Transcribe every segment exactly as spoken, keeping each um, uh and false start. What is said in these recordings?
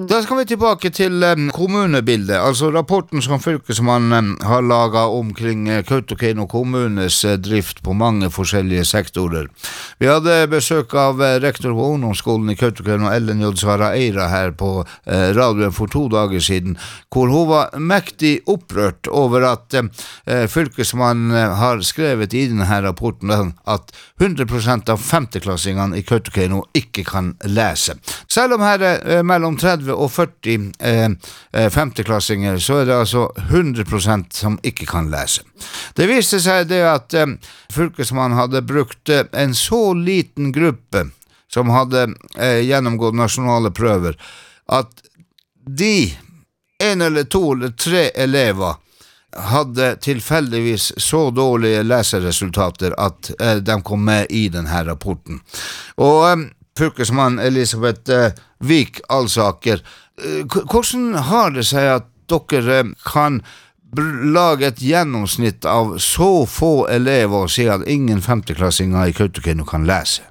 Da skal vi tilbake til um, kommunebildet, altså rapporten som fylkesmannen um, har laget omkring uh, Kautokeino kommunes uh, drift på mange forskjellige sektorer. Vi hadde besøk av uh, rektor på ungdomsskolen i Kautokeino, Ellen J. Sara Eira, her på uh, radioen for to dager siden, hvor hun var mektig opprørt over at uh, fylkesmannen uh, har skrevet i denne rapporten at hundre prosent av femteklassingene i Kautokeino ikke kan lese. Selv om her er uh, mellom tretti og førti eh, femteklassinger, så er det altså hundre prosent som ikke kan lese. Det viste seg det at eh, fylkesmannen hadde brukt eh, en så liten gruppe som hadde eh, gjennomgått nasjonale prøver, at de en eller to eller tre elever hadde tilfeldigvis så dårlige leseresultater at eh, de kom med i denne rapporten. Og eh, fylkesmann Elisabeth eh, Vik Alsaker, eh, hvordan har det seg at dere eh, kan lage et gjennomsnitt av så få elever og si at ingen femteklassinger i Kautokeino kan lese?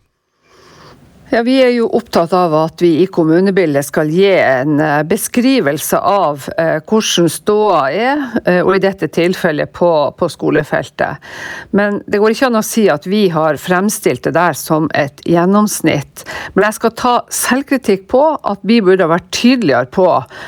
Ja, vi er jo opptatt av at vi i kommunebildet skal gi en beskrivelse av eh, hvordan ståa er, eh, og i dette tilfellet på, på skolefeltet. Men det går ikke an å si at vi har fremstilt det der som et gjennomsnitt. Men jeg skal ta selvkritikk på at vi burde ha vært tydeligere på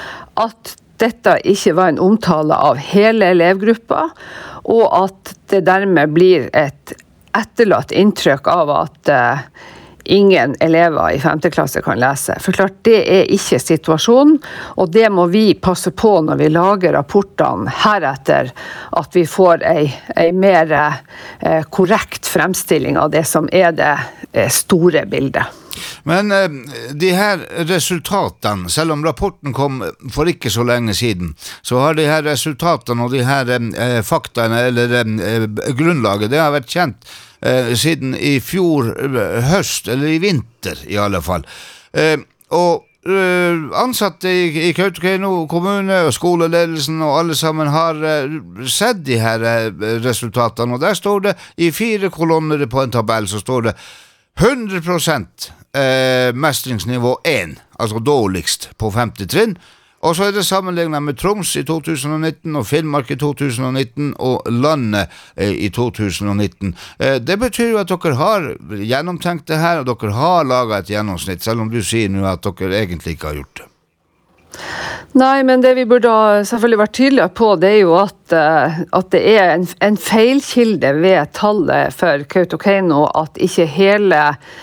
at dette ikke var en omtale av hele elevgruppa, og at det dermed blir et etterlatt inntrykk av at eh, ingen elever i femte klasse kan lese. For klart, det er ikke situasjonen, og det må vi passe på når vi lager rapportene heretter, at vi får en, en mer eh, korrekt fremstilling av det som er det eh, store bildet. Men eh, de her resultatene, selv om rapporten kom for ikke så lenge siden, så har de her resultatene og de her eh, faktaene, eller eh, grunnlaget, det har vært kjent Eh, siden i fjor eh, høst, eller i vinter i alle fall. Eh, og eh, ansatte i, i Kautokeino kommune og skoleledelsen og alle sammen har eh, sett de her eh, resultatene, og der står det i fire kolonner på en tabell, så står det hundre prosent eh, mestringsnivå én, altså dårligst på femte trinn. Og så er det sammenlignet med Troms i to tusen og nitten og Finnmark i to tusen og nitten og landet eh, i to tusen og nitten. Eh, det betyr jo at dere har gjennomtenkt det her, og dere har laget et gjennomsnitt, selv om du sier nå at dere egentlig ikke har gjort det. Nei, men det vi burde ha selvfølgelig vært tydelige på, det er jo at, at det er en, en feilkilde ved tallet for Kautokeino, at ikke hele,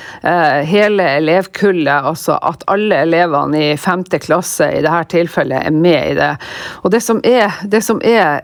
hele elevkullet, altså at alle elevene i femte klasse i dette tilfellet er med i det. Og det som er, det som er,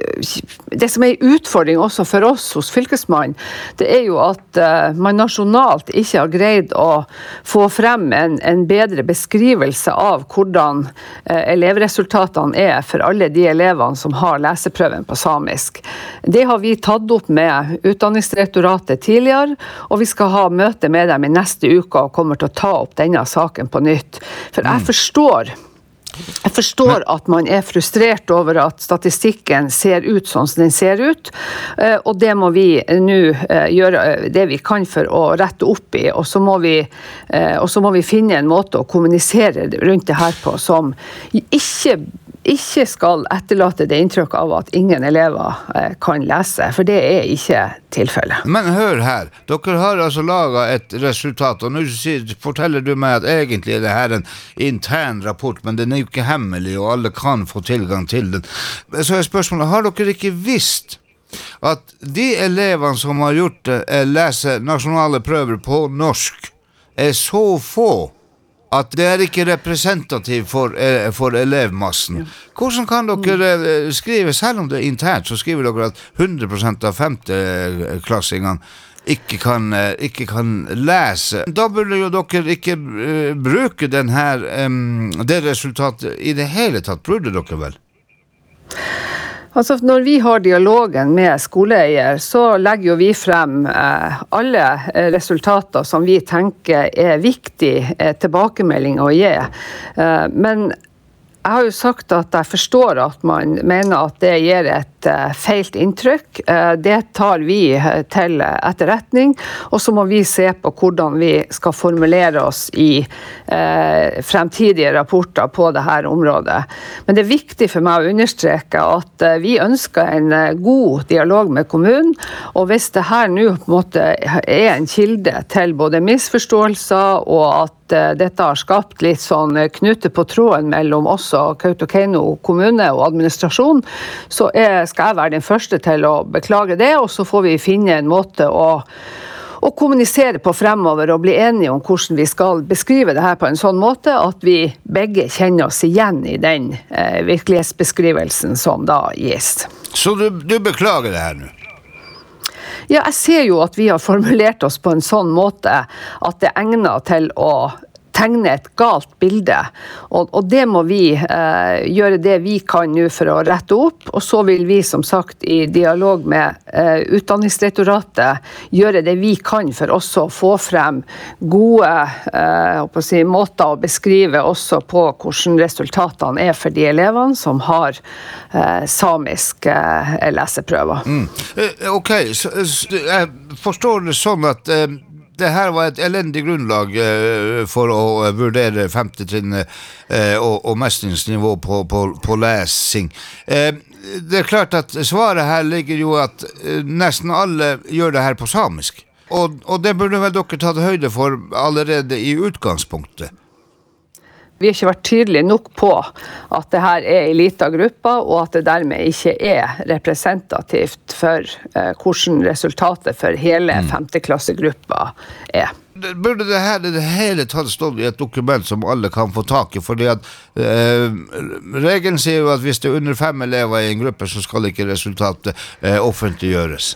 det som er en utfordring også for oss hos fylkesmannen, det er jo at man nasjonalt ikke har greid å få frem en, en bedre beskrivelse av hvordan elevresultatene er for alle de elevene som har leseprøven på samisk. Det har vi tatt opp med Utdanningsdirektoratet tidligere, og vi skal ha møte med dem i neste uke og kommer til å ta opp denne saken på nytt. For jeg forstår Jeg forstår at man er frustrert over at statistikken ser ut sånn som den ser ut, og det må vi nå gjøre det vi kan for å rette opp i, og så må vi, og så må vi finne en måte å kommunisere rundt det her på som ikke ikke skal etterlate det inntrykk av at ingen elever kan lese, for det er ikke tilfellet. Men hør her, dere har altså laget et resultat, og nå forteller du meg at egentlig er det her en intern rapport, men den er jo ikke hemmelig, og alle kan få tilgang til den. Så er spørsmålet, har dere ikke visst at de elevene som har gjort det, lese nasjonale prøver på norsk, er så få at det er ikke representativ for, for elevmassen. Hvordan kan dere skrive, selv om det er internt, så skriver dere at hundre prosent av femteklassingene ikke kan, ikke kan lese. Da burde jo dere ikke uh, bruke den her, um, det resultatet i det hele tatt, burde dere vel? Altså, når vi har dialogen med skoleeier, så legger jo vi frem eh, alle resultater som vi tenker er viktig eh, tilbakemelding å gi. Eh, men jeg har jo sagt at jeg forstår at man mener at det gir et uh, feilt inntrykk. Uh, det tar vi uh, til etterretning, og så må vi se på hvordan vi skal formulere oss i uh, fremtidige rapporter på dette området. Men det er viktig for meg å understreke at uh, vi ønsker en uh, god dialog med kommunen, og hvis det her nå på en måte er en kilde til både misforståelser og at dette har skapt litt sånn knute på tråden mellom oss og Kautokeino kommune og administrasjon, så er, skal jeg være den første til å beklage det, og så får vi finne en måte å, å kommunisere på fremover og bli enige om hvordan vi skal beskrive det her på en sånn måte at vi begge kjenner oss igjen i den eh, virkelighetsbeskrivelsen som da gis. Så du, du beklager det her nå? Ja, jeg ser jo at vi har formulert oss på en sånn måte at det egner til å tegne et galt bilde, og, og det må vi eh, gjøre det vi kan nå for å rette opp, og så vil vi som sagt i dialog med eh, Utdanningsdirektoratet gjøre det vi kan for også å få frem gode eh, å si, måter å beskrive også på hvordan resultatene er for de elevene som har eh, samisk eh, leseprøver. Mm. Eh, ok, så, så, jeg forstår det sånn at eh, det her var et elendig grunnlag eh, for å vurdere femte trinn eh, og, og mestringsnivå på, på, på lesing. Eh, det er klart at svaret her ligger jo at eh, nesten alle gjør det her på samisk. Og, og det burde vel dere tatt høyde for allerede i utgangspunktet. Vi har ikke vært tydelige nok på at det her er en liten gruppe, og at det dermed ikke er representativt for eh, hvordan resultatet for hele femteklassegruppa er. Burde det her det hele tatt stått i et dokument som alle kan få tak i, fordi at eh, regelen sier jo at hvis det er under fem elever i en gruppe, så skal ikke resultatet eh, offentliggjøres.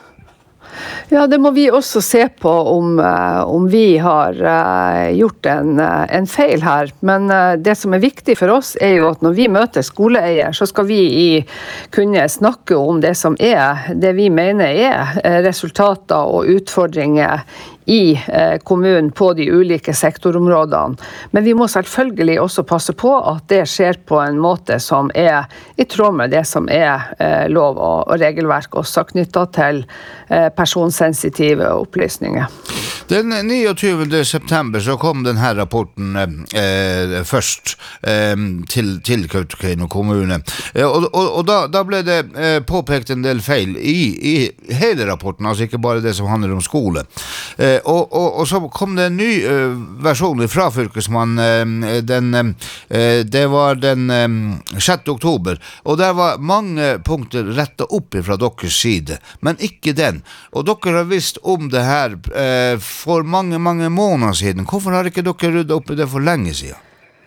Ja, det må vi også se på om, om vi har uh, gjort en, en feil her. Men uh, det som er viktig for oss er jo at når vi møter skoleeier, så skal vi i, kunne snakke om det som er, det vi mener er resultater og utfordringer i eh, kommunen på de ulike sektorområdene. Men vi må selvfølgelig også passe på at det skjer på en måte som er i tråd med det som er eh, lov og, og regelverk, også knyttet til eh, personsensitive opplysninger. Den niogtyvende september så kom denne rapporten eh, først eh, til, til Kautokeino kommune. Eh, og og, og da, da ble det eh, påpekt en del feil i, i hele rapporten, altså ikke bare det som handler om skole. Eh, Og, og, og så kom det en ny uh, versjon fra fylkesmannen, uh, den, uh, det var den um, sjette oktober, og der var mange punkter rettet opp fra deres side, men ikke den. Og dere har visst om det her uh, for mange, mange måneder siden. Hvorfor har ikke dere ryddet opp i det for lenge siden?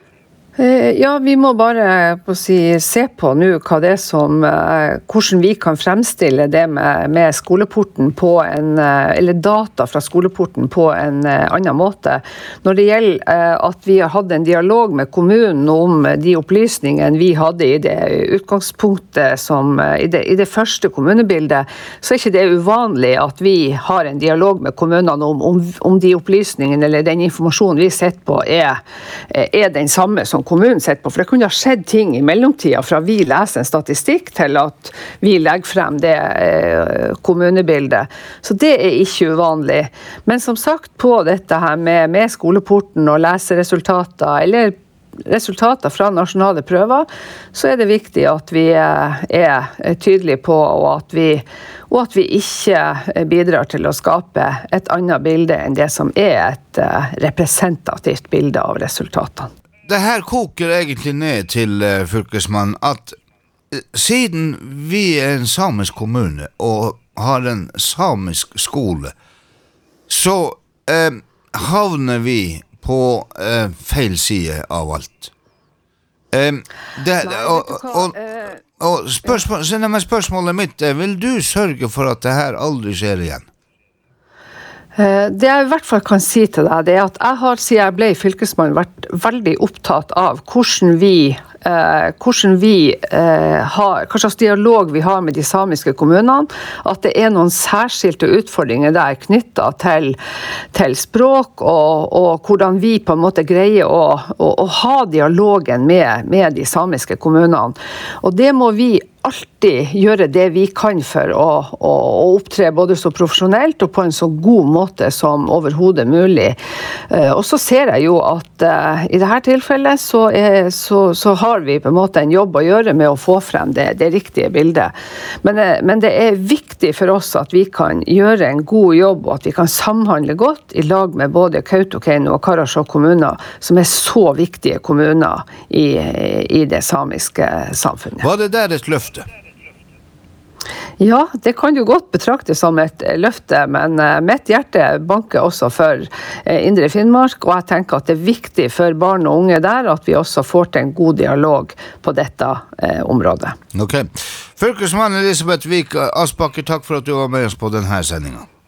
Ja, vi må bare på å si, se på nå hva det er som, hvordan vi kan fremstille det med, med skoleporten på en, eller data fra skoleporten på en annen måte. Når det gjelder at vi har hatt en dialog med kommunen om de opplysningene vi hadde i det utgangspunktet som, i det, i det første kommunebildet, så er ikke det uvanlig at vi har en dialog med kommunene om, om, om de opplysningene eller den informasjonen vi sitter på er, er den samme som kommunen sett på, for det kunne ha skjedd ting i mellomtida fra vi leser en statistikk til at vi legger frem det eh, kommunebildet. Så det er ikke uvanlig. Men som sagt, på dette her med, med skoleporten og leseresultater, eller resultater fra nasjonale prøver, så er det viktig at vi er tydelige på, og at vi, og at vi ikke bidrar til å skape et annet bilde enn det som er et representativt bilde av resultatene. Det her koker egentlig ned til uh, fylkesmannen at uh, siden vi er en samisk kommune og har en samisk skole, så uh, havner vi på uh, feil side av alt. Um, det, Nei, og, og, og spørsmål, spørsmålet mitt er, vil du sørge for at det her aldri skjer igjen? Det jeg i hvert fall kan si til deg, det er at jeg har, siden jeg ble fylkesmann, vært veldig opptatt av hvordan vi eh, hvordan vi eh, har, hva slags dialog vi har med de samiske kommunene, at det er noen særskilte utfordringer der knyttet til, til språk, og, og hvordan vi på en måte greier å, å, å ha dialogen med, med de samiske kommunene. Og det må vi alltid gjøre det vi kan for å, å, å opptre både så profesjonelt og på en så god måte som overhodet mulig. Uh, og så ser jeg jo at uh, i dette tilfellet så, er, så, så har vi på en måte en jobb å gjøre med å få frem det, det riktige bildet. Men, uh, men det er viktig for oss at vi kan gjøre en god jobb, og at vi kan samhandle godt i lag med både Kautokeino og Karasjok kommuner, som er så viktige kommuner i, i det samiske samfunnet. Var det der et løfte? Ja, det kan jo godt betraktes som et løfte, men mitt hjerte banker også for Indre Finnmark, og jeg tenker at det er viktig for barn og unge der at vi også får til en god dialog på dette eh, området. Ok. Fylkesmann Elisabeth Vik Aspaker, takk for at du var med oss på denne sendingen.